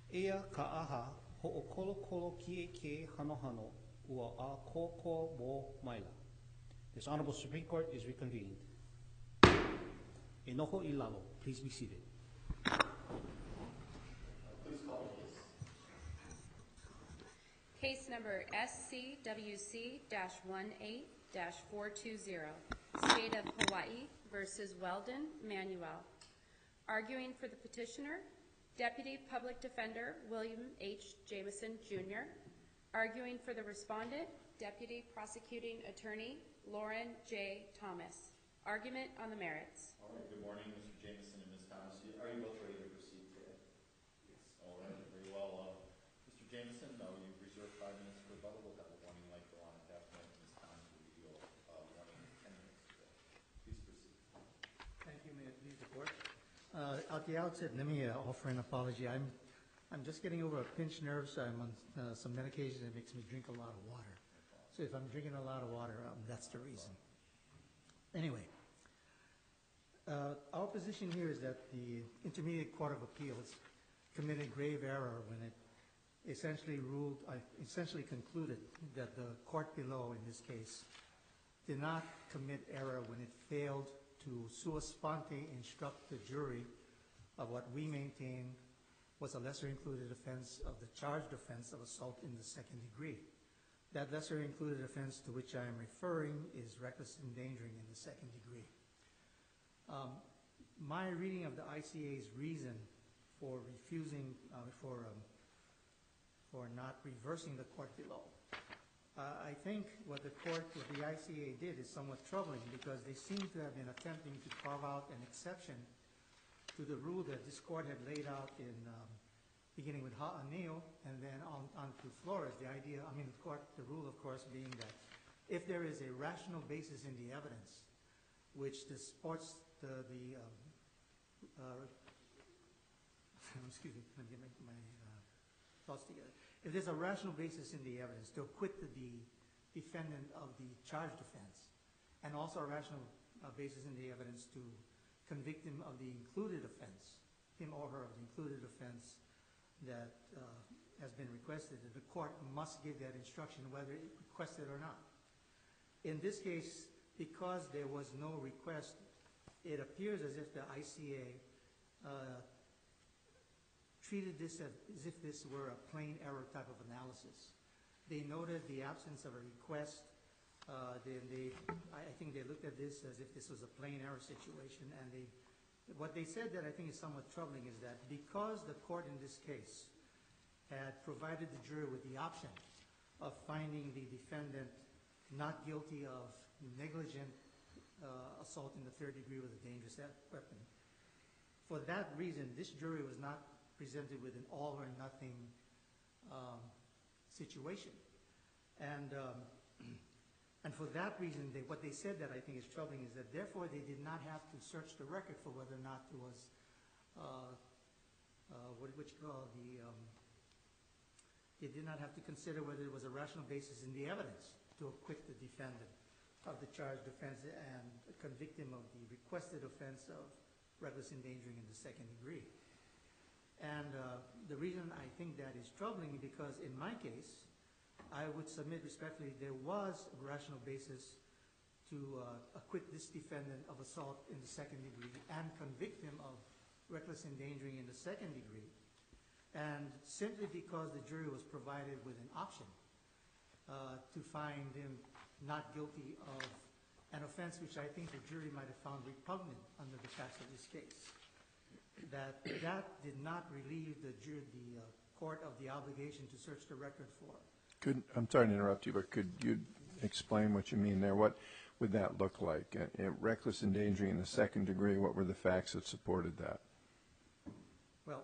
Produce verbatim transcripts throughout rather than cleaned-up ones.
Ea ka'aha ho'okolo ki e ke hanohano ua a kōkua mō maila. This Honorable Supreme Court is reconvened. E noho I lalo. Please be seated. Please call the case. Case number S C W C eighteen dash four two zero, State of Hawaii versus Weldon Manuel. Arguing for the petitioner, Deputy Public Defender William H. Jameson, Junior Arguing for the respondent, Deputy Prosecuting Attorney Lauren J. Thomas. Argument on the merits. All right, good morning, Mister Jameson and Miz Thomas. Are you both ready to proceed today? Yes. All right, very well. Uh, Mister Jameson, uh, you've reserved five minutes for rebuttal. We'll have a warning light go on at that point. Miz Thomas will give you a uh, warning in ten minutes today. Please proceed. Thank you. May it please the court. Uh, at the outset, let me uh, offer an apology. I'm, I'm just getting over a pinched nerve, so I'm on uh, some medication that makes me drink a lot of water. So if I'm drinking a lot of water, um, that's the reason. Anyway, uh, our position here is that the Intermediate Court of Appeals committed grave error when it essentially ruled, uh, essentially concluded that the court below, in this case, did not commit error when it failed to sua sponte instruct the jury of what we maintain was a lesser included offense of the charged offense of assault in the second degree. That lesser included offense to which I am referring is reckless endangering in the second degree. Um, my reading of the I C A's reason for refusing, uh, for, um, for not reversing the court below, Uh, I think what the court, what the I C A did is somewhat troubling because they seem to have been attempting to carve out an exception to the rule that this court had laid out in um, beginning with Ha'aneo and then on, on to Flores. The idea, I mean, the court, the rule, of course, being that if there is a rational basis in the evidence which supports the, the um, uh, excuse me, let me get my, my uh, thoughts together. If there's a rational basis in the evidence to acquit the, the defendant of the charged offense, and also a rational uh, basis in the evidence to convict him of the included offense, him or her of the included offense that uh, has been requested, the court must give that instruction whether it requested or not. In this case, because there was no request, it appears as if the I C A uh, treated this as, as if this were a plain error type of analysis. They noted the absence of a request. Uh, they, they, I think they looked at this as if this was a plain error situation. And they, what they said that I think is somewhat troubling is that because the court in this case had provided the jury with the option of finding the defendant not guilty of negligent uh, assault in the third degree with a dangerous weapon, for that reason, this jury was not presented with an all or nothing um, situation. And, um, and for that reason, they, what they said that I think is troubling is that therefore they did not have to search the record for whether or not there was, uh, uh, what, what you call the, um, they did not have to consider whether there was a rational basis in the evidence to acquit the defendant of the charged offense and convict him of the requested offense of reckless endangering in the second degree. And uh, the reason I think that is troubling is because in my case, I would submit respectfully there was a rational basis to uh, acquit this defendant of assault in the second degree and convict him of reckless endangering in the second degree. And simply because the jury was provided with an option uh, to find him not guilty of an offense which I think the jury might have found repugnant under the facts of this case, that that did not relieve the, the uh, court of the obligation to search the record for. Could, I'm sorry to interrupt you, but could you explain what you mean there? What would that look like? Uh, uh, reckless endangering in the second degree, what were the facts that supported that? Well,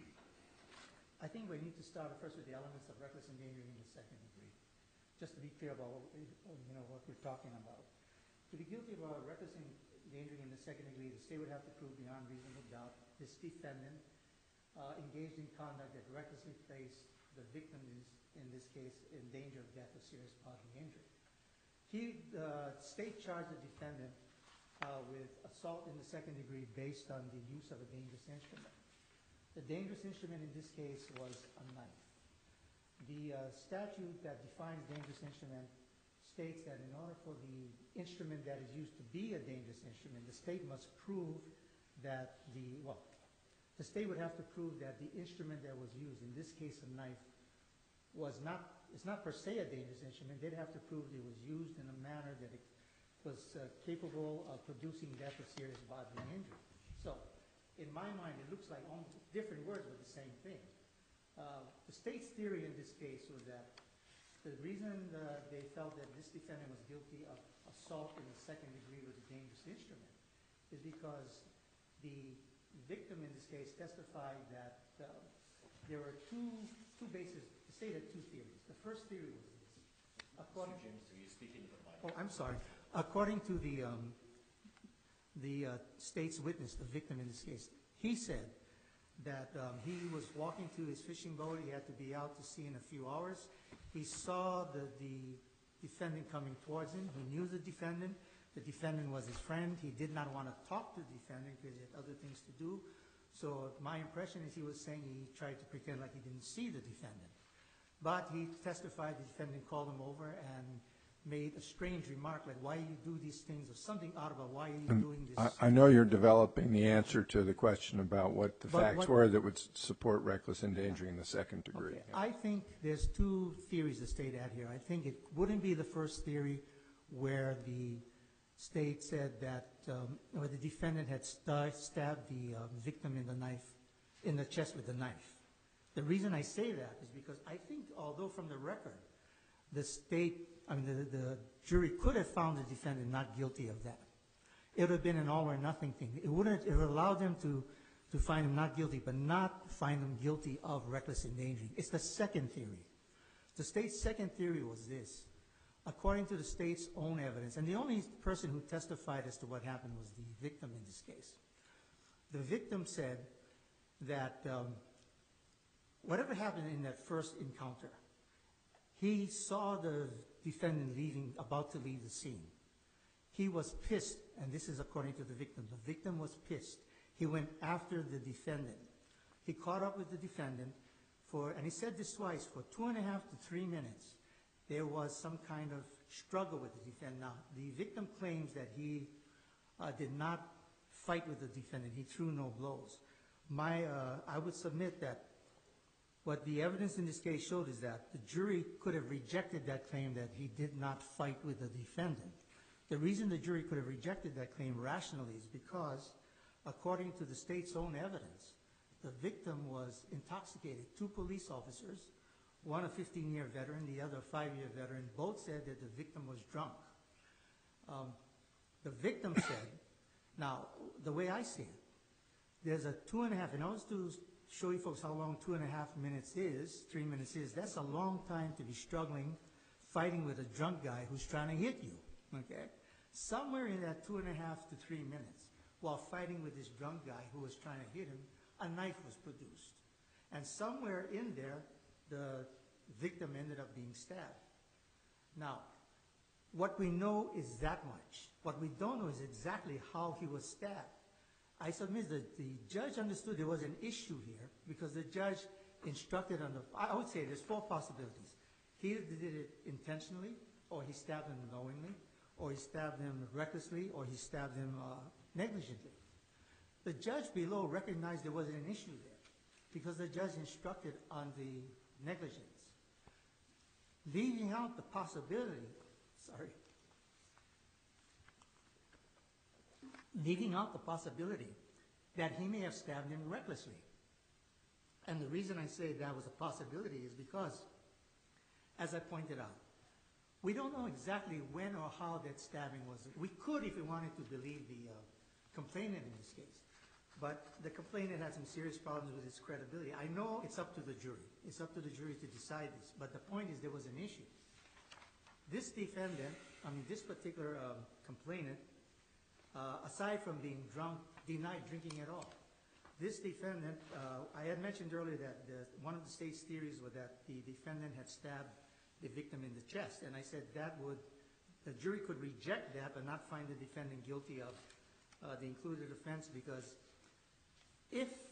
I think we need to start first with the elements of reckless endangering in the second degree, just to be clear about what, we, you know, what we're talking about. To be guilty of uh, reckless endangering in the second degree, the state would have to prove beyond reasonable doubt this defendant uh, engaged in conduct that recklessly placed the victim, in, in this case, in danger of death or serious bodily injury. He, the uh, state charged the defendant uh, with assault in the second degree based on the use of a dangerous instrument. The dangerous instrument in this case was a knife. The uh, statute that defines dangerous instrument states that in order for the instrument that is used to be a dangerous instrument, the state must prove that the, well, the state would have to prove that the instrument that was used, in this case a knife, was not, it's not per se a dangerous instrument. They'd have to prove it was used in a manner that it was uh, capable of producing death or serious bodily injury. So, in my mind, it looks like almost different words but the same thing. Uh, the state's theory in this case was that the reason uh, they felt that this defendant was guilty of assault in the second degree with a dangerous instrument is because the victim in this case testified that uh, there were two two bases. The state had two theories. The first theory was this. According Mister James, are you speaking to the mic? Oh, I'm sorry. According to the um, the uh, state's witness, the victim in this case, he said that um, he was walking to his fishing boat. He had to be out to sea in a few hours. He saw the, the defendant coming towards him. He knew the defendant. The defendant was his friend. He did not want to talk to the defendant because he had other things to do. So my impression is he was saying he tried to pretend like he didn't see the defendant. But he testified the defendant called him over and made a strange remark like, why you do these things, or something odd about why are you And doing this. I, I know you're developing the answer to the question about what the But facts what- were that would s- support reckless endangering the second degree. Okay. I think there's two theories the state had here. I think it wouldn't be the first theory where the state said that, um, where the defendant had sta- stabbed the um, victim in the knife, in the chest with the knife. The reason I say that is because I think, although from the record, the state, I mean, the, the jury could have found the defendant not guilty of that. It would have been an all or nothing thing. It wouldn't, it would allow them to, to find him not guilty, but not find him guilty of reckless endangering. It's the second theory. The state's second theory was this. According to the state's own evidence, and the only person who testified as to what happened was the victim in this case. The victim said that um, whatever happened in that first encounter, he saw the defendant leaving, about to leave the scene. He was pissed, and this is according to the victim. The victim was pissed. He went after the defendant. He caught up with the defendant for, and he said this twice, for two and a half to three minutes. There was some kind of struggle with the defendant. Now, the victim claims that he uh, did not fight with the defendant. He threw no blows. My, uh, I would submit that what the evidence in this case showed is that the jury could have rejected that claim that he did not fight with the defendant. The reason the jury could have rejected that claim rationally is because, according to the state's own evidence, the victim was intoxicated. Two police officers, one a fifteen-year veteran, the other a five-year veteran, both said that the victim was drunk. Um, the victim said, now, the way I see it, there's a two and a half, and I was to show you folks how long two and a half minutes is, three minutes is, that's a long time to be struggling, fighting with a drunk guy who's trying to hit you, okay? Somewhere in that two and a half to three minutes, while fighting with this drunk guy who was trying to hit him, a knife was produced. And somewhere in there, the victim ended up being stabbed. Now, what we know is that much. What we don't know is exactly how he was stabbed. I submit that the judge understood there was an issue here because the judge instructed on the, I would say there's four possibilities. He either did it intentionally, or he stabbed him knowingly, or he stabbed him recklessly, or he stabbed him uh, negligently. The judge below recognized there wasn't an issue there because the judge instructed on the negligence. Leaving out the possibility, sorry, leaving out the possibility that he may have stabbed him recklessly. And the reason I say that was a possibility is because, as I pointed out, we don't know exactly when or how that stabbing was. We could if we wanted to believe the uh, complainant in this case. But the complainant had some serious problems with his credibility. I know it's up to the jury. It's up to the jury to decide this. But the point is there was an issue. This defendant, I mean this particular um, complainant, uh, aside from being drunk, denied drinking at all. This defendant, uh, I had mentioned earlier that the, one of the state's theories was that the defendant had stabbed the victim in the chest. And I said that would, the jury could reject that but not find the defendant guilty of uh, the included offense because if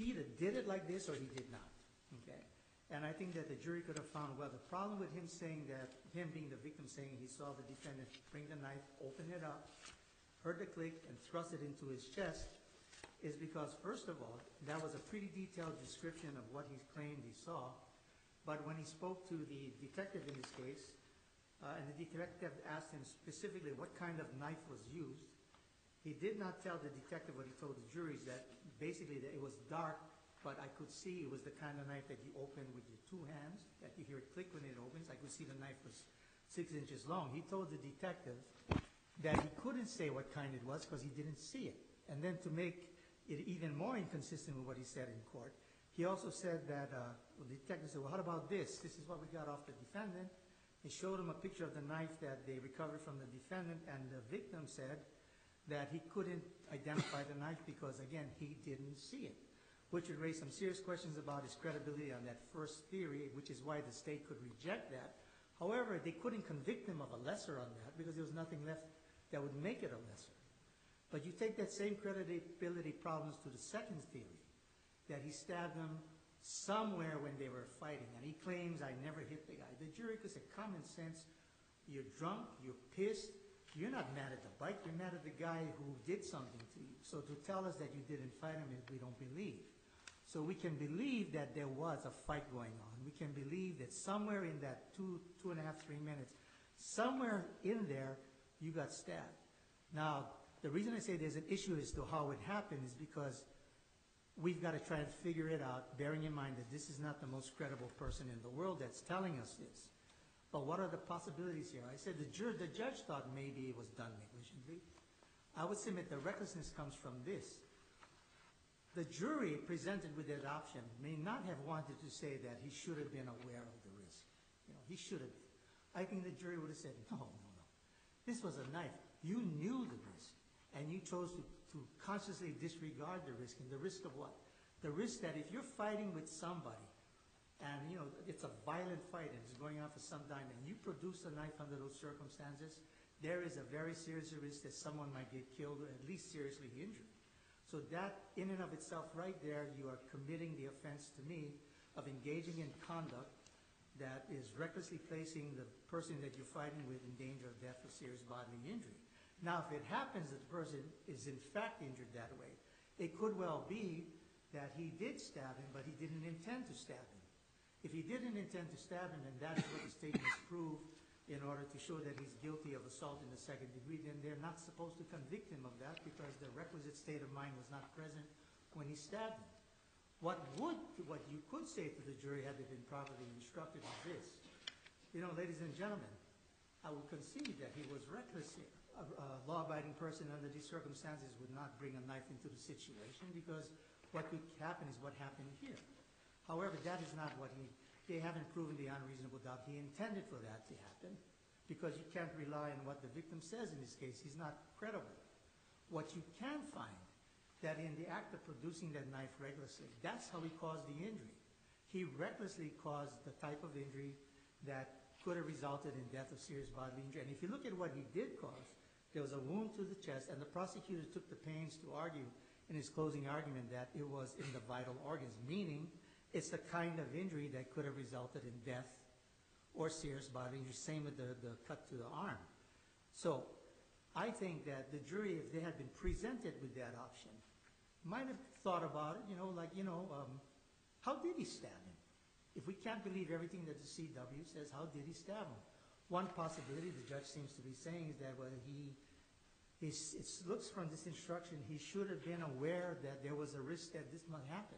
he either did it like this or he did not, okay? And I think that the jury could have found, well, the problem with him saying that, him being the victim saying he saw the defendant bring the knife, open it up, heard the click, and thrust it into his chest, is because, first of all, that was a pretty detailed description of what he claimed he saw. But when he spoke to the detective in this case, uh, and the detective asked him specifically what kind of knife was used, he did not tell the detective what he told the juries, that basically that it was dark, but I could see it was the kind of knife that you open with your two hands, that you hear it click when it opens. I could see the knife was six inches long. He told the detective that he couldn't say what kind it was because he didn't see it. And then to make it even more inconsistent with what he said in court, he also said that, uh, well, the detective said, well, how about this? This is what we got off the defendant. He showed him a picture of the knife that they recovered from the defendant, and the victim said that he couldn't identify the knife because, again, he didn't see it, which would raise some serious questions about his credibility on that first theory, which is why the state could reject that. However, they couldn't convict him of a lesser on that because there was nothing left that would make it a lesser. But you take that same credibility problems to the second theory, that he stabbed him somewhere when they were fighting, and he claims, I never hit the guy. The jury could say, common sense, you're drunk, you're pissed, you're not mad at the bike, you're mad at the guy who did something to you. So to tell us that you didn't fight him, we don't believe. So we can believe that there was a fight going on. We can believe that somewhere in that two, two and a half, three minutes, somewhere in there, you got stabbed. Now, the reason I say there's an issue as to how it happened is because we've got to try and figure it out, bearing in mind that this is not the most credible person in the world that's telling us this. But what are the possibilities here? I said the, jur the judge thought maybe it was done negligently. I would submit the recklessness comes from this. The jury presented with that option may not have wanted to say that he should have been aware of the risk. You know, he should have been. I think the jury would have said, no, no, no. This was a knife. You knew the risk, and you chose to, to consciously disregard the risk. And the risk of what? The risk that if you're fighting with somebody, and you know it's a violent fight and it's going on for some time, and you produce a knife under those circumstances, there is a very serious risk that someone might get killed or at least seriously injured. So that, in and of itself, right there, you are committing the offense to me of engaging in conduct that is recklessly placing the person that you're fighting with in danger of death or serious bodily injury. Now, if it happens that the person is in fact injured that way, it could well be that he did stab him, but he didn't intend to stab him. If he didn't intend to stab him, and that is what the state must prove in order to show that he's guilty of assault in the second degree, then they're not supposed to convict him of that because the requisite state of mind was not present when he stabbed him. What would, what you could say to the jury had they been properly instructed is this. You know, ladies and gentlemen, I will concede that he was reckless here. A, a law-abiding person under these circumstances would not bring a knife into the situation because what could happen is what happened here. However, that is not what he, they haven't proven the unreasonable doubt. He intended for that to happen because you can't rely on what the victim says in this case. He's not credible. What you can find, that in the act of producing that knife recklessly, that's how he caused the injury. He recklessly caused the type of injury that could have resulted in death or serious bodily injury. And if you look at what he did cause, there was a wound to the chest, and the prosecutor took the pains to argue in his closing argument that it was in the vital organs, meaning it's the kind of injury that could have resulted in death or serious bodily injury, same with the, the cut to the arm. So I think that the jury, if they had been presented with that option, might have thought about it, you know, like, you know, um, how did he stab him? If we can't believe everything that the C W says, how did he stab him? One possibility the judge seems to be saying is that well, he, he's, it looks from this instruction, he should have been aware that there was a risk that this might happen.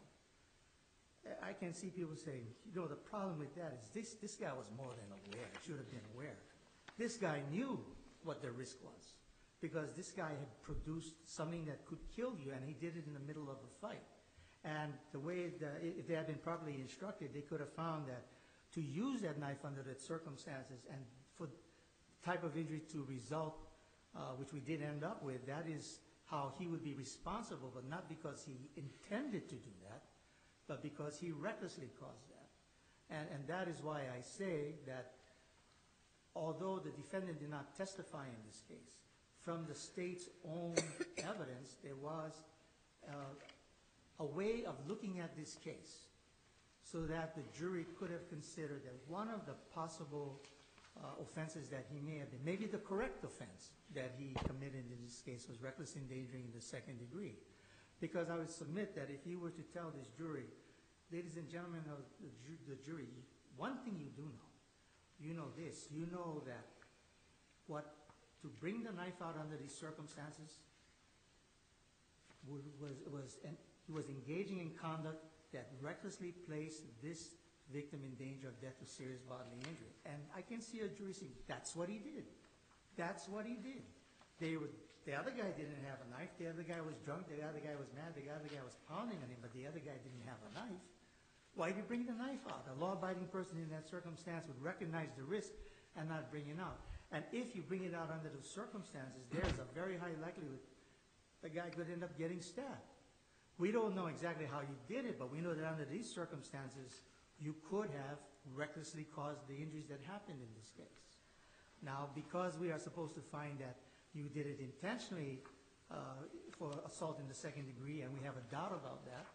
I can see people saying, you know, the problem with that is this, this guy was more than aware, should have been aware. This guy knew what the risk was because this guy had produced something that could kill you, and he did it in the middle of a fight. And the way, the, if they had been properly instructed, they could have found that to use that knife under that circumstances and for the type of injury to result, uh, which we did end up with, that is how he would be responsible, but not because he intended to do that, but because he recklessly caused that. And, and that is why I say that although the defendant did not testify in this case, from the state's own evidence, there was uh, a way of looking at this case so that the jury could have considered that one of the possible uh, offenses that he may have been, maybe the correct offense that he committed in this case was reckless endangering in the second degree. Because I would submit that if you were to tell this jury, ladies and gentlemen of the, ju the jury, one thing you do know, you know this, you know that what, to bring the knife out under these circumstances was, was, was, and he was engaging in conduct that recklessly placed this victim in danger of death or serious bodily injury. And I can see a jury saying, that's what he did. That's what he did. They were, the other guy didn't have a knife, the other guy was drunk, the other guy was mad, the other guy was pounding on him, but the other guy didn't have a knife. Why did he bring the knife out? A law-abiding person in that circumstance would recognize the risk and not bring it out. And if you bring it out under those circumstances, there's a very high likelihood the guy could end up getting stabbed. We don't know exactly how you did it, but we know that under these circumstances, you could have recklessly caused the injuries that happened in this case. Now, because we are supposed to find that you did it intentionally uh, for assault in the second degree, and we have a doubt about that,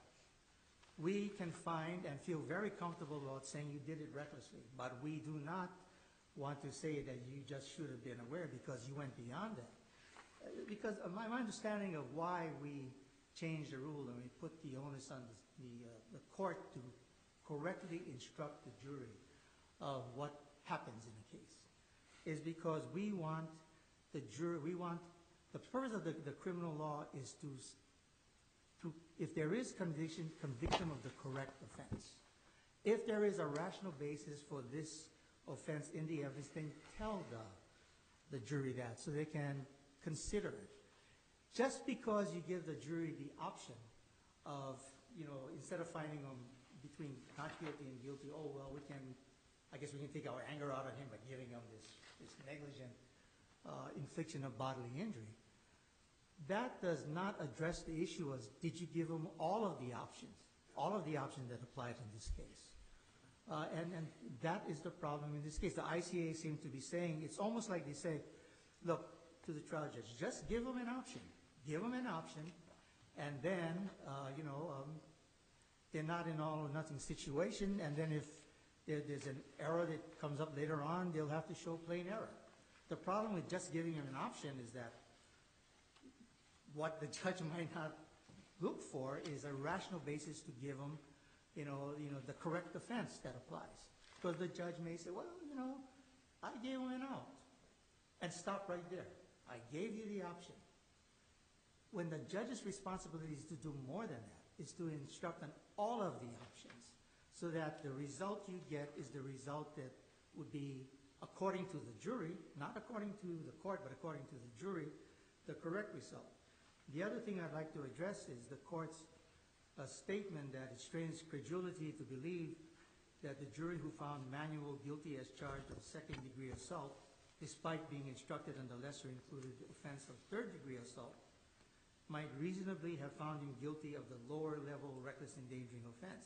we can find and feel very comfortable about saying you did it recklessly. But we do not want to say that you just should have been aware because you went beyond that. Uh, because uh, my, my understanding of why we changed the rule and we put the onus on the, the, uh, the court to correctly instruct the jury of what happens in a case is because we want the jury, we want, the purpose of the, the criminal law is to, to, if there is conviction, convict them of the correct offense. If there is a rational basis for this offense in the evidence, then tell the, the jury that so they can consider it. Just because you give the jury the option of, you know, instead of finding them between not guilty and guilty, oh, well, we can, I guess we can take our anger out of him by giving him this, this negligent uh, infliction of bodily injury. That does not address the issue as did you give him all of the options, all of the options that applied in this case. Uh, and, and that is the problem in this case. The I C A seems to be saying, it's almost like they say, look, to the trial judge, just give him an option. Give them an option, and then, uh, you know, um, they're not in all or nothing situation, and then if there, there's an error that comes up later on, they'll have to show plain error. The problem with just giving them an option is that what the judge might not look for is a rational basis to give them, you know, you know, the correct offense that applies. Because the judge may say, well, you know, I gave him an out, and stop right there. I gave you the option. When the judge's responsibility is to do more than that, is to instruct on all of the options so that the result you get is the result that would be, according to the jury, not according to the court, but according to the jury, the correct result. The other thing I'd like to address is the court's uh, statement that it strains credulity to believe that the jury who found Manuel guilty as charged of second-degree assault, despite being instructed on the lesser-included offense of third-degree assault, might reasonably have found him guilty of the lower-level reckless endangering offense.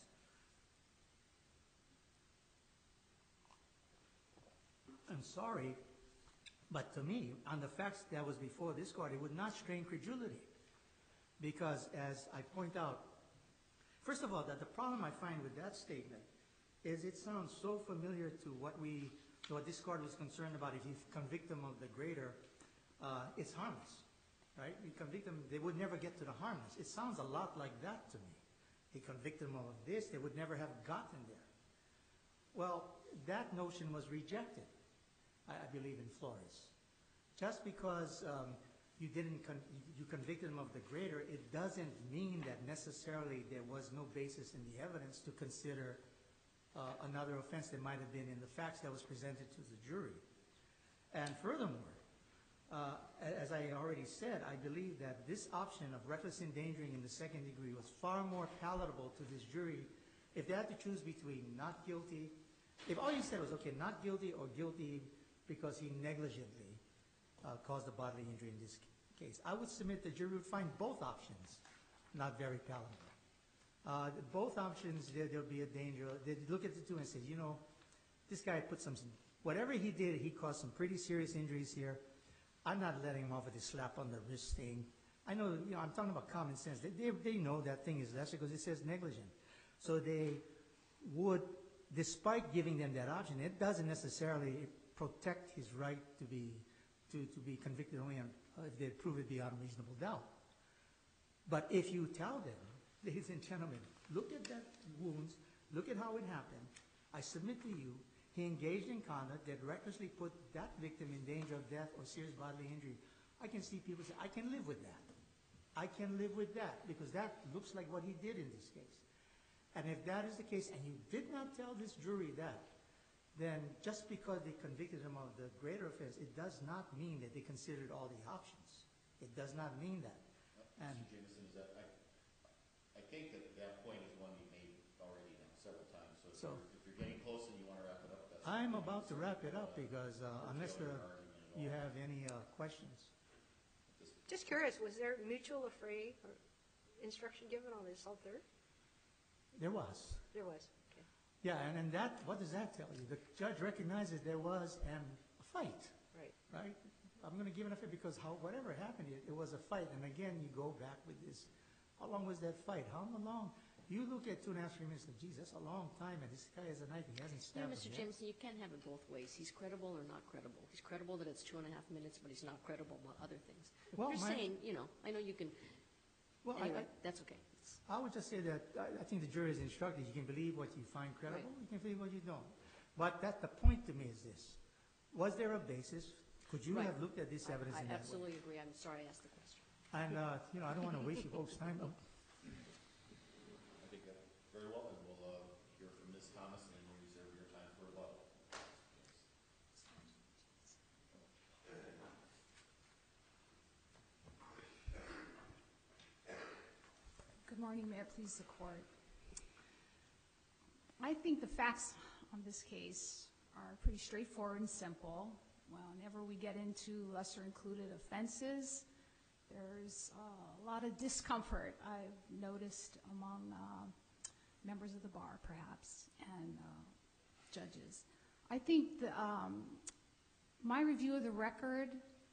I'm sorry, but to me, on the facts that was before this court, it would not strain credulity. Because as I point out, first of all, that the problem I find with that statement is it sounds so familiar to what we, to what this court was concerned about. If you convict them of the greater, uh, it's harmless. Right? You convict them, they would never get to the harmless. It sounds a lot like that to me. They convict them of this, they would never have gotten there. Well, that notion was rejected, I, I believe, in Flores. Just because um, you didn't, con you convicted them of the greater, it doesn't mean that necessarily there was no basis in the evidence to consider uh, another offense that might have been in the facts that was presented to the jury. And furthermore, Uh, as I already said, I believe that this option of reckless endangering in the second degree was far more palatable to this jury if they had to choose between not guilty, if all you said was, okay, not guilty or guilty because he negligently uh, caused a bodily injury in this case. I would submit the jury would find both options not very palatable. Uh, both options, there, there'll be a danger. They'd look at the two and say, you know, this guy put some, whatever he did, he caused some pretty serious injuries here. I'm not letting him off with a slap on the wrist thing. I know, you know, I'm talking about common sense. They, they, they know that thing is lesser because it says negligent. So they would, despite giving them that option, it doesn't necessarily protect his right to be, to, to be convicted only on, uh, if they prove it beyond reasonable doubt. But if you tell them, ladies and gentlemen, look at that wounds, look at how it happened. I submit to you, he engaged in conduct that recklessly put that victim in danger of death or serious bodily injury. I can see people say, I can live with that. I can live with that because that looks like what he did in this case. And if that is the case, and you did not tell this jury that, then just because they convicted him of the greater offense, it does not mean that they considered all the options. It does not mean that. And Mister Jameson, is that, I, I think that that point is one you made already now several times. So if, So- you're, if you're getting close and you want to wrap it up, that's. I'm about to wrap it up because uh, unless the, Your argument at you all. have any uh, questions. Just curious, was there mutual affray or instruction given on the assault third? There was. There was, okay. Yeah, and then that, what does that tell you? The judge recognizes there was an, a fight, Right. right? I'm going to give it a fight because how, whatever happened, it, it was a fight. And again, you go back with this. How long was that fight? How long? You look at two and a half, three minutes of, geez, that's a long time. And this guy has a knife. He hasn't You know, stabbed Mister him yet. Jameson, you can't have it both ways. He's credible or not credible. He's credible that it's two and a half minutes, but he's not credible about other things. Well, You're my- saying, you know, I know you can, Well, I, anyway, I, that's okay. It's- I would just say that I, I think the jury is instructed. You can believe what you find credible. Right. You can believe what you don't. But that the point to me is this. Was there a basis? Could you Right. have looked at this I- evidence I in that way? absolutely agree. I'm sorry I asked the question. And, uh, you know, I don't want to waste your folks' time. I think that very well, and we'll, uh, hear from Miz Thomas and then we'll reserve your time for rebuttal. Good morning, may it please the court. I think the facts on this case are pretty straightforward and simple. Whenever we get into lesser included offenses, there's uh, a lot of discomfort I've noticed among uh, members of the bar, perhaps, and uh, judges. I think the, um, my review of the record,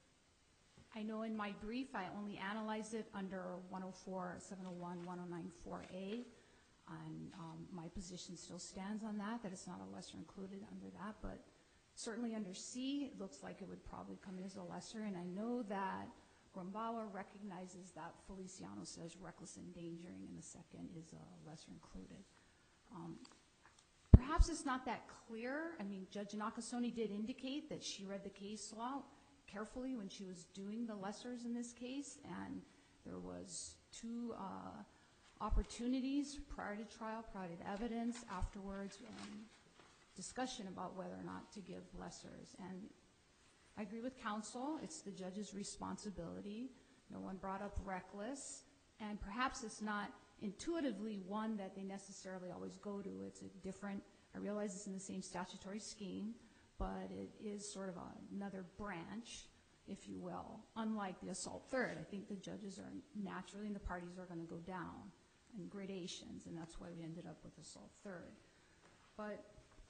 I know in my brief I only analyzed it under one oh four, seven oh one, one oh nine, four A, and um, my position still stands on that, that it's not a lesser included under that, but certainly under C, it looks like it would probably come in as a lesser, and I know that Rombawa recognizes that Feliciano says reckless endangering, and the second is a lesser included. Um, perhaps it's not that clear. I mean, Judge Nakasone did indicate that she read the case law carefully when she was doing the lessers in this case, and there was two uh, opportunities prior to trial, prior to evidence, afterwards, um, discussion about whether or not to give lessers. And I agree with counsel, it's the judge's responsibility. No one brought up reckless, and perhaps it's not intuitively one that they necessarily always go to. It's a different, I realize it's in the same statutory scheme, but it is sort of a, another branch, if you will. Unlike the assault third, I think the judges are naturally, and the parties are going to go down in gradations, and that's why we ended up with assault third. But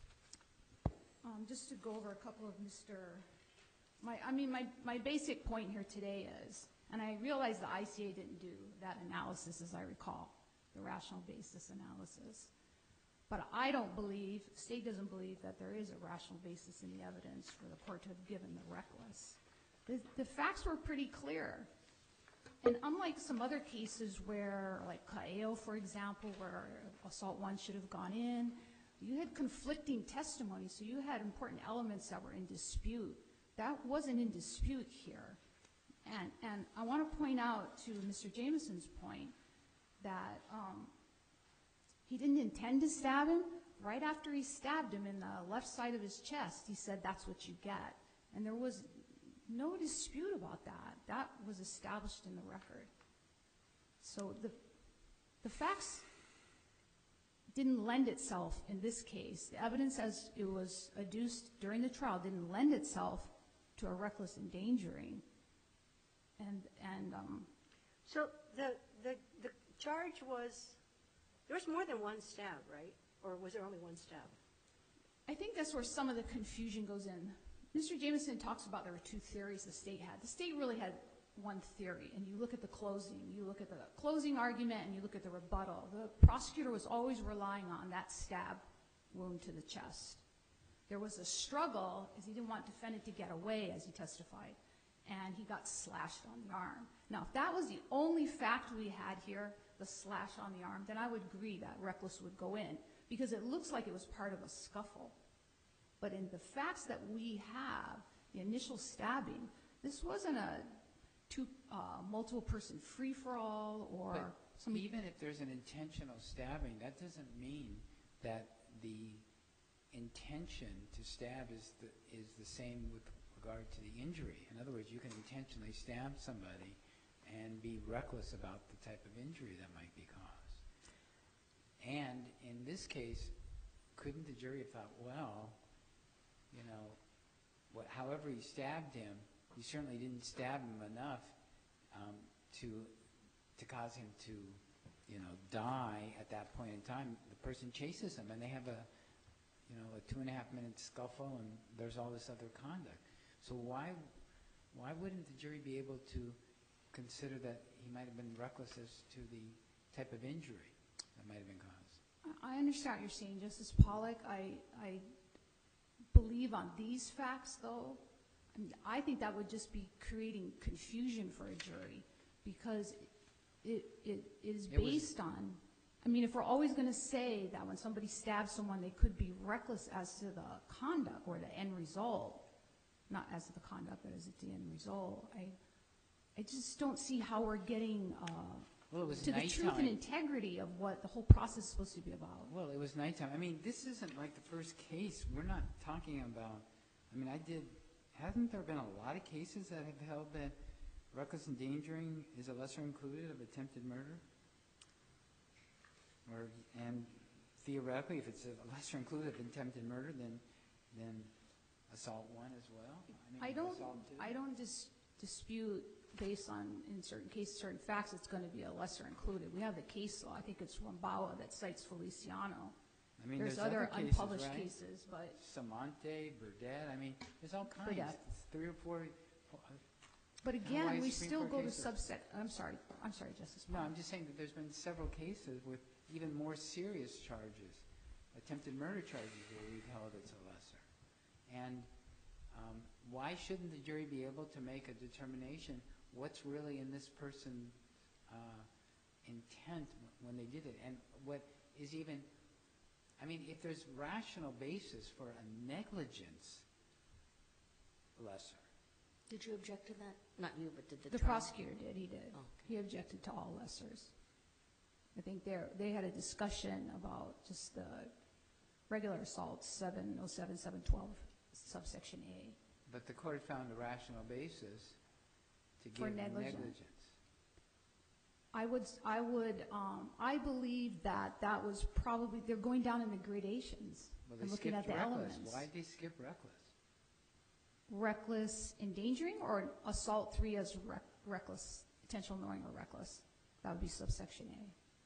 um, just to go over a couple of Mister My, I mean, my, my basic point here today is, and I realize the I C A didn't do that analysis, as I recall, the rational basis analysis. But I don't believe, the state doesn't believe that there is a rational basis in the evidence for the court to have given the reckless. The, the facts were pretty clear. And unlike some other cases where, like Caello, for example, where assault one should have gone in, you had conflicting testimony, so you had important elements that were in dispute. That wasn't in dispute here. And, and I want to point out to Mister Jameson's point that um, he didn't intend to stab him. Right after he stabbed him in the left side of his chest, he said, that's what you get. And there was no dispute about that. That was established in the record. So the, the facts didn't lend itself in this case. The evidence as it was adduced during the trial didn't lend itself to a reckless endangering. And, and um, So the, the, the charge was, there was more than one stab, right? Or was there only one stab? I think that's where some of the confusion goes in. Mister Jameson talks about there were two theories the state had. The state really had one theory, and you look at the closing, you look at the closing argument, and you look at the rebuttal, the prosecutor was always relying on that stab wound to the chest. There was a struggle, as he didn't want defendant to get away, as he testified, and he got slashed on the arm. Now, if that was the only fact we had here, the slash on the arm, then I would agree that reckless would go in, because it looks like it was part of a scuffle. But in the facts that we have, the initial stabbing, this wasn't a two, uh, multiple person free-for-all or But somebody. even if there's an intentional stabbing, that doesn't mean that the intention to stab is the, is the same with regard to the injury. In other words, you can intentionally stab somebody and be reckless about the type of injury that might be caused. And in this case, couldn't the jury have thought, well, you know, what, however he stabbed him, he certainly didn't stab him enough um, to to cause him to, you know, die at that point in time. The person chases him, and they have a, you know, a two and a half minute scuffle, and there's all this other conduct. So why, why wouldn't the jury be able to consider that he might have been reckless as to the type of injury that might have been caused? I understand what you're saying, Justice Pollack. I, I believe on these facts, though, I mean, I think that would just be creating confusion for a jury, because it, it is It was- based on, I mean, if we're always going to say that when somebody stabs someone, they could be reckless as to the conduct or the end result, not as to the conduct, but as to the end result, I, I just don't see how we're getting uh, Well, it was to the truth and nighttime. integrity of what the whole process is supposed to be about. Well, it was nighttime. I mean, this isn't like the first case. We're not talking about, I mean, I did, hasn't there been a lot of cases that have held that reckless endangering is a lesser included of attempted murder? Or, and theoretically, if it's a lesser included of attempted murder, then, then assault one as well? I I mean, don't, assault two? I don't dis- dispute based on, in certain cases, certain facts, it's going to be a lesser included. We have the case law, I think it's Wambawa that cites Feliciano. I mean, There's there's other cases, unpublished right? cases, but Samante, Burdett, I mean, there's all kinds. Burdett. Three or four. But again, Hawaii we Supreme still Court go to cases. subset, I'm sorry, I'm sorry, Justice No, Breyer. I'm just saying that there's been several cases with even more serious charges, attempted murder charges, where we've held it's a lesser. And um, why shouldn't the jury be able to make a determination what's really in this person's uh, intent when they did it? And what is even, I mean, if there's rational basis for a negligence lesser. Did you object to that? Not you, but did the The trial? prosecutor did, he did. Okay. He objected to all lessers. I think they they had a discussion about just the regular assault, seven oh seven, seven twelve, subsection A. But the court found a rational basis to For give negligence. negligence. I would, I would, um, I believe that that was probably, they're going down in the gradations. Well, they and looking at skipped the reckless. elements. Why'd they skip reckless? Reckless endangering or assault three as rec- reckless, intentional knowing or reckless? That would be subsection A.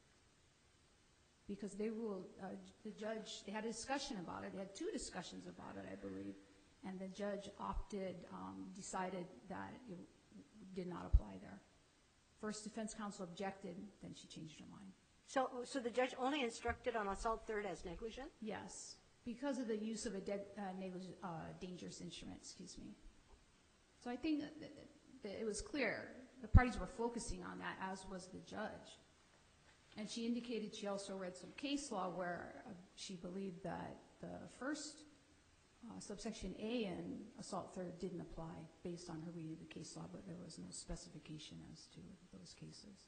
Because they ruled, uh, the judge, they had a discussion about it, they had two discussions about it, I believe, and the judge opted, um, decided that it did not apply there. First defense counsel objected, then she changed her mind. So, so the judge only instructed on assault third as negligent? Yes, because of the use of a dead, uh, neglig- uh, dangerous instrument, excuse me. So I think that, that, that it was clear, the parties were focusing on that, as was the judge. And she indicated she also read some case law where uh, she believed that the first uh, subsection A in assault third didn't apply based on her reading of the case law, but there was no specification as to those cases.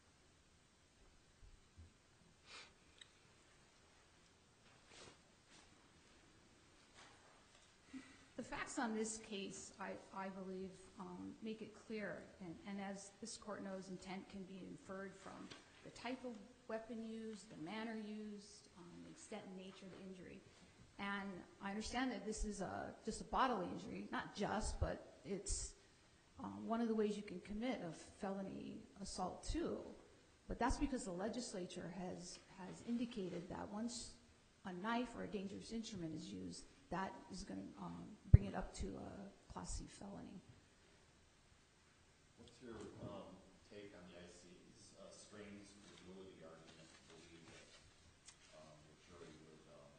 The facts on this case, I, I believe, um, make it clear, and, and as this court knows, intent can be inferred from the type of weapon used, the manner used, um, the extent and nature of the injury. And I understand that this is a, just a bodily injury, not just, but it's um, one of the ways you can commit a felony assault too. But that's because the legislature has, has indicated that once a knife or a dangerous instrument is used, that is going to um, bring it up to a Class C felony. What's your um, take on the I C's uh, strains credibility argument to believe that um, the jury would, um,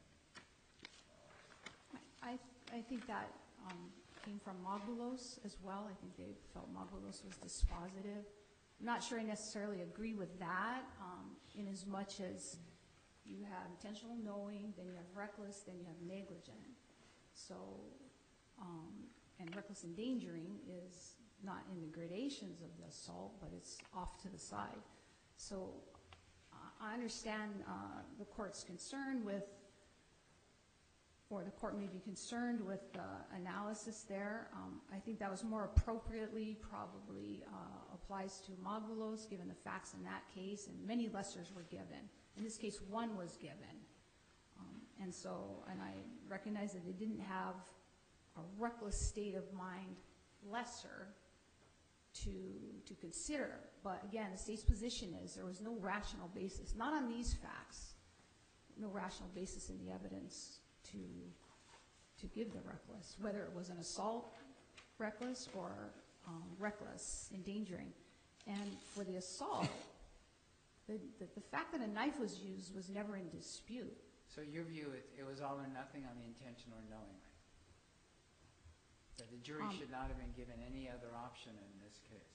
uh, I, I think that um, came from Magulos as well. I think they felt Magulos was dispositive. I'm not sure I necessarily agree with that, um, in as much as you have intentional knowing, then you have reckless, then you have negligent. So, um, and reckless endangering is not in the gradations of the assault, but it's off to the side. So uh, I understand uh, the court's concern with, or the court may be concerned with the analysis there. Um, I think that was more appropriately probably uh, applies to Magulos, given the facts in that case, and many lessers were given. In this case, one was given. Um, and so, and I recognize that they didn't have a reckless state of mind lesser to, to consider. But again, the state's position is there was no rational basis, not on these facts, no rational basis in the evidence to, to give the reckless, whether it was an assault reckless or um, reckless endangering. And for the assault, the, the, the fact that a knife was used was never in dispute. So your view, it, it was all or nothing on the intention or knowingly? That the jury Um, should not have been given any other option in this case?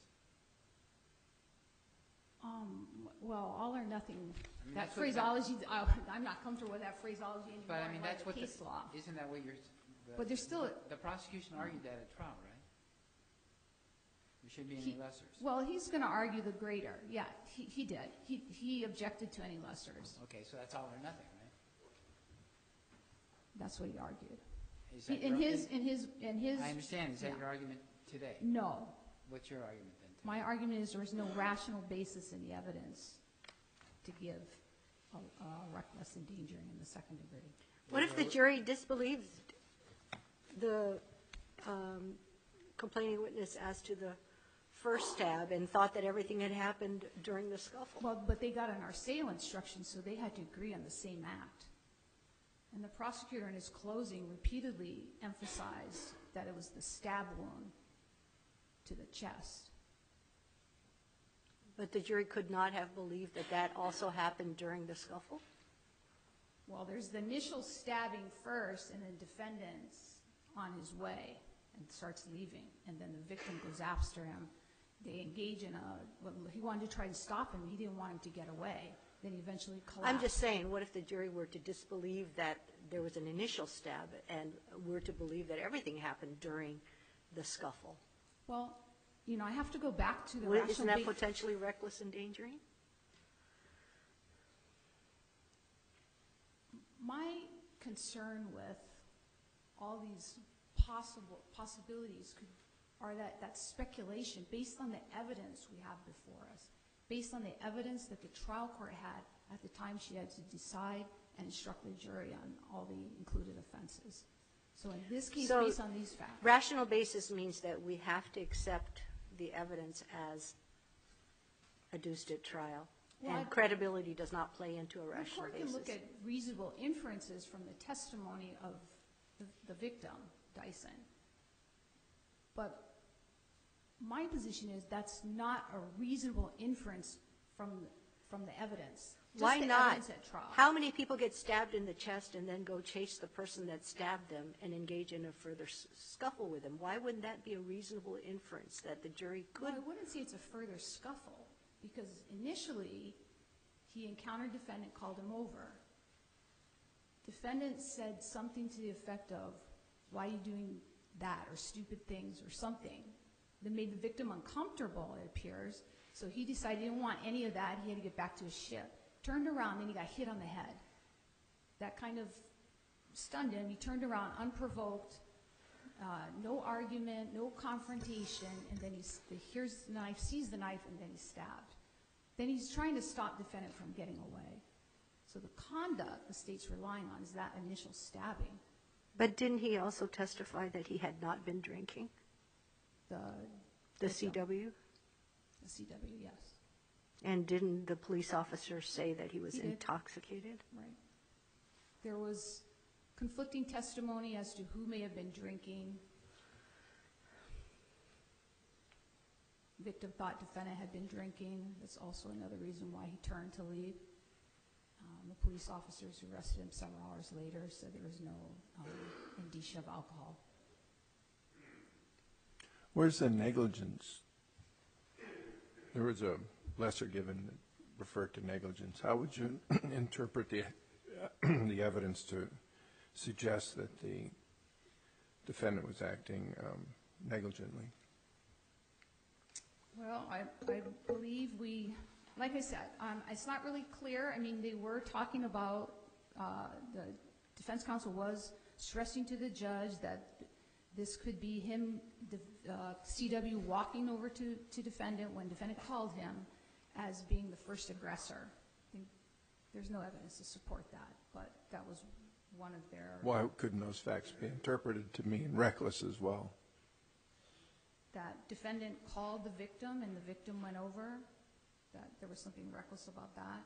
Um, well, all or nothing, I mean, that that's what that- phraseology, I, I'm not comfortable with that phraseology anymore. But I mean, in light that's of what the, case law. isn't that what you're, the, But there's still a- the, the prosecution argued that at trial, right? There shouldn't be any He- lessers. Well, he's going to argue the greater. Yeah, he, he did. He, he objected to any lessers. Okay, so that's all or nothing, right? That's what he argued. Is that In your- his, in his, in his. I understand. Is that yeah. your argument today? No. What's your argument then? today? My argument is there was no rational basis in the evidence to give a, a reckless endangering in the second degree. What if the jury disbelieved the um, complaining witness as to the first stab and thought that everything had happened during the scuffle? Well, but they got an Arceo instruction, so they had to agree on the same act. And the prosecutor in his closing repeatedly emphasized that it was the stab wound to the chest. But the jury could not have believed that that also happened during the scuffle? Well, there's the initial stabbing first, and then defendant's on his way and starts leaving, and then the victim goes after him. They engage in a, well, he wanted to try to stop him. He didn't want him to get away. Then he eventually collapsed. I'm just saying, what if the jury were to disbelieve that there was an initial stab and were to believe that everything happened during the scuffle? Well, you know, I have to go back to the Well, rational isn't that ba- potentially reckless endangering? My concern with all these possible possibilities could, are that, that speculation based on the evidence we have before us, based on the evidence that the trial court had at the time she had to decide and instruct the jury on all the included offenses. So in this case, So, based on these facts. Rational basis means that we have to accept the evidence as adduced at trial, Well, I- and credibility does not play into a The rational court basis. can look at reasonable inferences from the testimony of the, the victim, Dyson. But my position is that's not a reasonable inference from, from the evidence. Just Why the not? evidence at trial. How many people get stabbed in the chest and then go chase the person that stabbed them and engage in a further s- scuffle with them? Why wouldn't that be a reasonable inference that the jury Well, could? I wouldn't say it's a further scuffle, because initially, he encountered defendant, called him over. Defendant said something to the effect of, why are you doing that, or stupid things, or something, that made the victim uncomfortable, it appears. So he decided he didn't want any of that, he had to get back to his ship. Turned around, then he got hit on the head. That kind of stunned him. He turned around unprovoked, uh, no argument, no confrontation, and then he's, he hears the knife, sees the knife, and then he's stabbed. Then he's trying to stop defendant from getting away. So the conduct the state's relying on is that initial stabbing. But didn't he also testify that he had not been drinking? The, The victim. C W? The C W, yes. And didn't the police officer say that he was He did. intoxicated? Right. There was conflicting testimony as to who may have been drinking. victim thought defendant had been drinking. That's also another reason why he turned to leave. Um, the police officers who arrested him several hours later said there was no um, indicia of alcohol. Where's the negligence? There was a lesser given that referred to negligence. How would you interpret the the evidence to suggest that the defendant was acting um, negligently? Well, I, I believe we, like I said, um, it's not really clear. I mean, they were talking about, uh, the defense counsel was stressing to the judge that this could be him, the, uh, C W walking over to, to defendant when defendant called him as being the first aggressor. I think there's no evidence to support that, but that was one of their... Why couldn't those facts be interpreted to mean reckless as well? That defendant called the victim and the victim went over, that there was something reckless about that.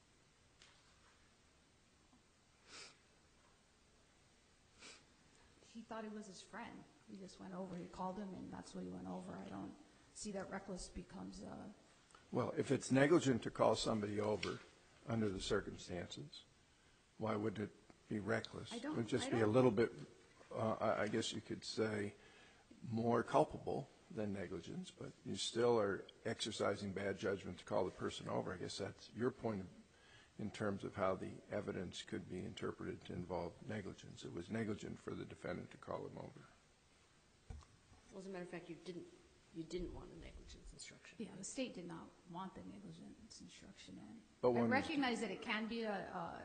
He thought he was his friend. He just went over. He called him, and that's what he went over. I don't see that reckless becomes a... Well, if it's negligent to call somebody over under the circumstances, why would it be reckless? I don't- It would just I be a don't- little bit, uh, I I guess you could say, more culpable than negligence, but you still are exercising bad judgment to call the person over. I guess that's your point of, in terms of how the evidence could be interpreted to involve negligence. It was negligent for the defendant to call him over. Well, as a matter of fact, you didn't, you didn't want a negligence instruction. Yeah, the state did not want the negligence instruction in. But I one was- recognize that it can be a, a,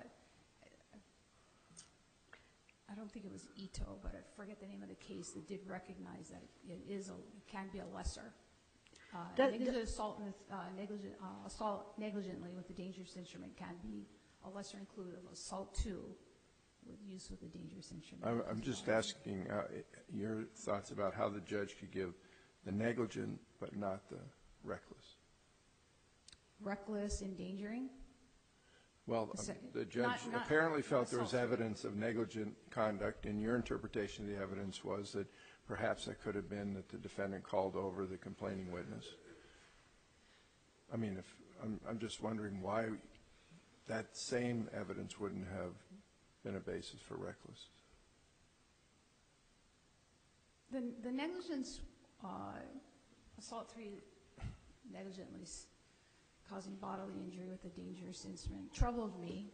I don't think it was Ito, but I forget the name of the case that did recognize that it is a, it can be a lesser. Uh, Does- negligent assault with, uh, negligent, uh, assault negligently with a dangerous instrument can be a lesser included of assault two with use with a dangerous instrument. I'm, I'm just asking uh, your thoughts about how the judge could give the negligent but not the reckless. Reckless endangering. Well, um, So- the judge not- not apparently felt there was assault. evidence of negligent conduct, and your interpretation of the evidence was that perhaps it could have been that the defendant called over the complaining witness. I mean, if I'm, I'm just wondering why that same evidence wouldn't have been a basis for reckless. The, the negligence, uh, assault three negligently s- causing bodily injury with a dangerous instrument troubled me.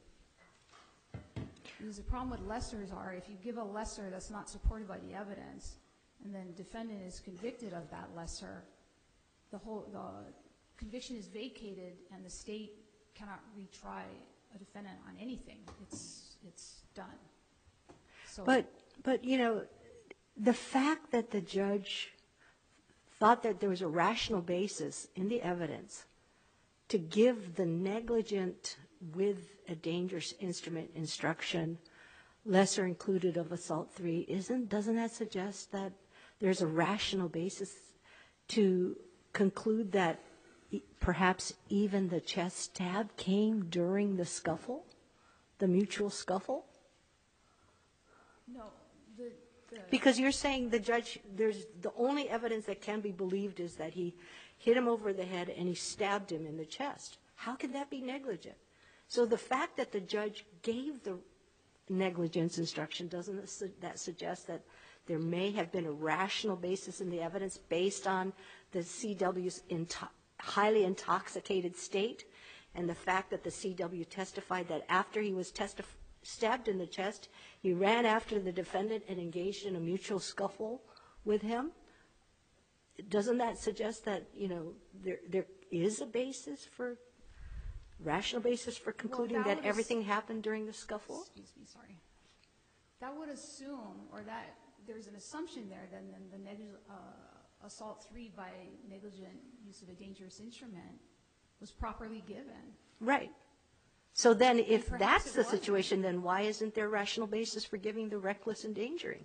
Because the problem with lessers are if you give a lesser that's not supported by the evidence, and then defendant is convicted of that lesser, the whole the conviction is vacated, and the state cannot retry a defendant on anything. It's it's done. So But, but, you know, the fact that the judge thought that there was a rational basis in the evidence to give the negligent with a dangerous instrument instruction lesser included of assault three, isn't, doesn't that suggest that there's a rational basis to conclude that e- perhaps even the chest stab came during the scuffle, the mutual scuffle? no, the, the Because you're saying the judge, there's, the only evidence that can be believed is that he hit him over the head and he stabbed him in the chest. How can that be negligent? So the fact that the judge gave the negligence instruction, doesn't that suggest that there may have been a rational basis in the evidence based on the C W's into- highly intoxicated state, and the fact that the C W testified that after he was testif- stabbed in the chest, he ran after the defendant and engaged in a mutual scuffle with him? Doesn't that suggest that, you know, there there is a basis for, rational basis for concluding that that would everything happened during the scuffle? Excuse me, sorry. That would assume, or that there's an assumption there, then, then the neglig- uh, assault three by negligent use of a dangerous instrument was properly given. Right. So then if perhaps that's it the wasn't. situation, then why isn't there a rational basis for giving the reckless endangering?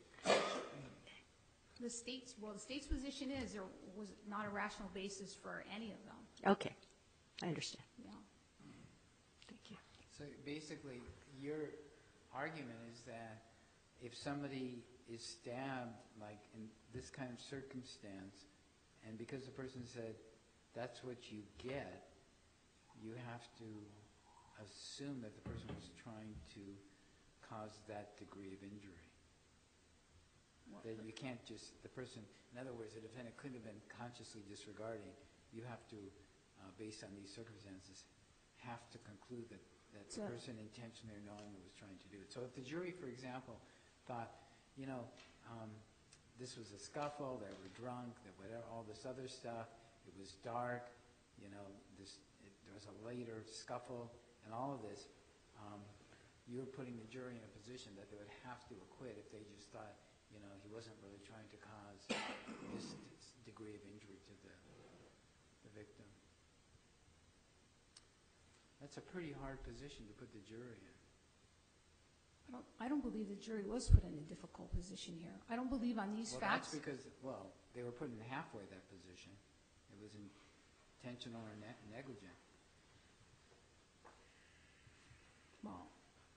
The state's, well, the state's position is there was not a rational basis for any of them, Okay, I understand. you know. Thank you. So basically, your argument is that if somebody is stabbed, like in this kind of circumstance, and because the person said, that's what you get, you have to assume that the person was trying to cause that degree of injury. That you can't just, the person, in other words, the defendant couldn't have been consciously disregarding. You have to, uh, based on these circumstances, have to conclude that, that the So- person intentionally or knowingly was trying to do it. So if the jury, for example, thought, you know, um, this was a scuffle, they were drunk, that whatever, all this other stuff, it was dark, you know, this, it, there was a later scuffle, and all of this, um, you're putting the jury in a position that they would have to acquit if they just thought, you know, he wasn't really trying to cause this degree of injury to the, the victim. That's a pretty hard position to put the jury in. I don't, I don't believe the jury was put in a difficult position here. I don't believe on these Well, facts. that's because, well, they were put in halfway that position. It was intentional or ne- negligent. Well,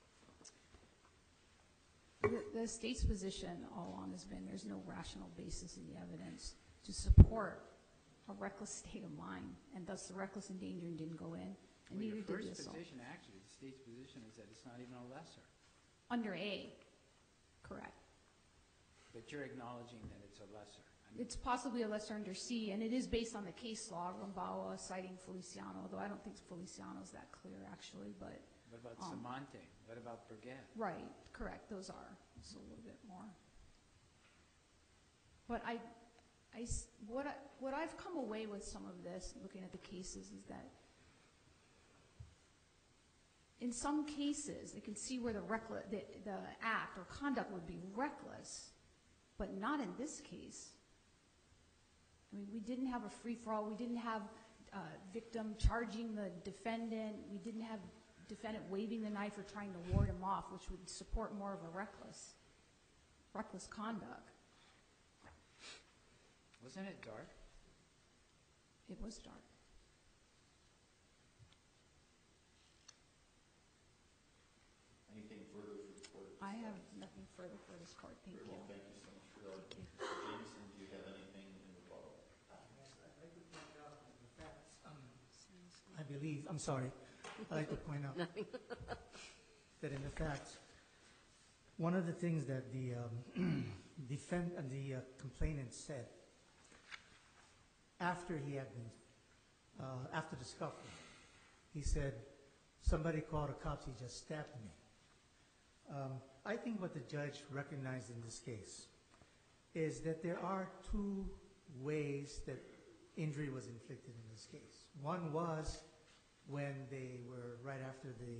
the, the state's position all along has been there's no rational basis in the evidence to support a reckless state of mind, and thus the reckless endangering didn't go in, and Well, neither your did first the assault. position, actually, the state's position is that it's not even a lesser. Under A, correct. But you're acknowledging that it's a lesser. I mean, It's possibly a lesser under C, and it is based on the case law, Rombawa citing Feliciano, although I don't think Feliciano's that clear, actually, but, what about um, Samante? What about Burgett? right, correct, those are, it's a little bit more. But I, I s- what I, what I've come away with some of this, looking at the cases, is that in some cases, I can see where the reckless, the, the act or conduct would be reckless, but not in this case. I mean, we didn't have a free-for-all. We didn't have uh, victim charging the defendant. We didn't have defendant waving the knife or trying to ward him off, which would support more of a reckless, reckless conduct. Wasn't it dark? It was dark. Anything further for the court? at this I have time? nothing further for this court. Thank Very you. well, thank you so much for your argument. Mister Jameson, do you have anything in rebuttal? Yes, I'd like to point out that the facts, um, I believe, I'm sorry, I'd like to point out that in the facts, one of the things that the um, defend, uh, the uh, complainant said after he had been, uh, after the scuffle, he said, somebody called the cops, he just stabbed me. Um, I think what the judge recognized in this case is that there are two ways that injury was inflicted in this case. One was when they were right after the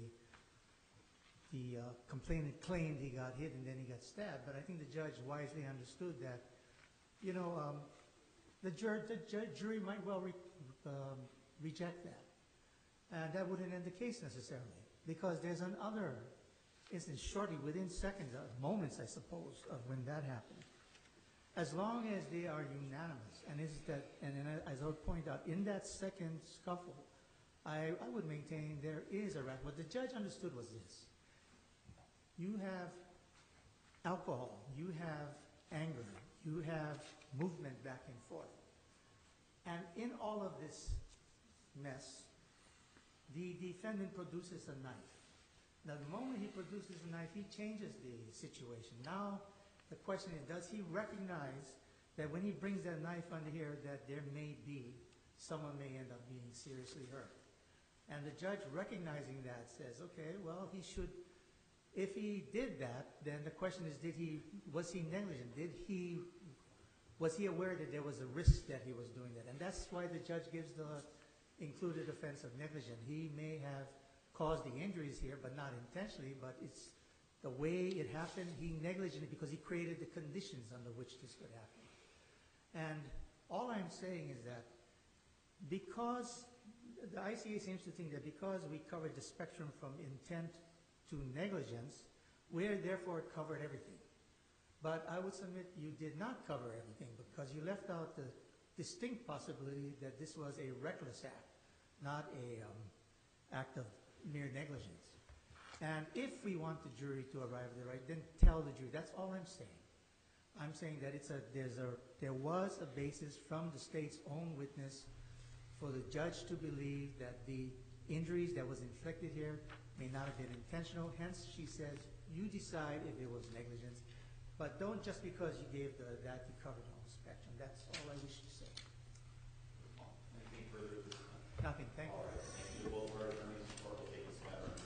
the uh, complainant claimed he got hit and then he got stabbed. But I think the judge wisely understood that, you know, um, the, jur- the ju- jury might well re- um, reject that, and that wouldn't end the case necessarily, because there's another instance shortly within seconds, uh, moments, I suppose, of when that happened. As long as they are unanimous, and is that, and then as I would point out, in that second scuffle, I, I would maintain there is a right. What the judge understood was this: you have alcohol, you have anger, you have movement back and forth, and in all of this mess, the defendant produces a knife. Now, the moment he produces a knife, he changes the situation. Now, the question is, does he recognize that when he brings that knife under here, that there may be, someone may end up being seriously hurt? And the judge, recognizing that, says, okay, well, he should, if he did that, then the question is, did he, was he negligent? Did he, was he aware that there was a risk that he was doing that? And that's why the judge gives the included offense of negligence. He may have caused the injuries here, but not intentionally, but it's the way it happened. He negligently, because he created the conditions under which this could happen. And all I'm saying is that because the I C A seems to think that because we covered the spectrum from intent to negligence, we're therefore covered everything. But I would submit you did not cover everything, because you left out the distinct possibility that this was a reckless act, not a um, act of mere negligence. And if we want the jury to arrive at the right, then tell the jury. That's all I'm saying. I'm saying that it's a there's a there was a basis from the state's own witness for the judge to believe that the injuries that was inflicted here may not have been intentional. Hence, she says, you decide if it was negligence, but don't just because you gave the, that you covered the whole spectrum. That's all I wish to say. Anything further at this time? Nothing, thank you. All right, thank you to both of our attorneys. The court will take this matter under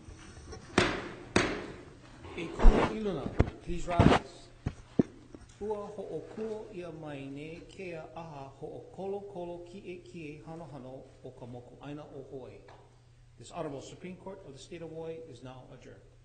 advisement. E kua iluna, please rise. Ua ho'okua ia mai ne kea aha ho'okolo kolo ki e ki e hano hano o ka moku aina o Hawaii. This Honorable Supreme Court of the State of Hawaii is now adjourned.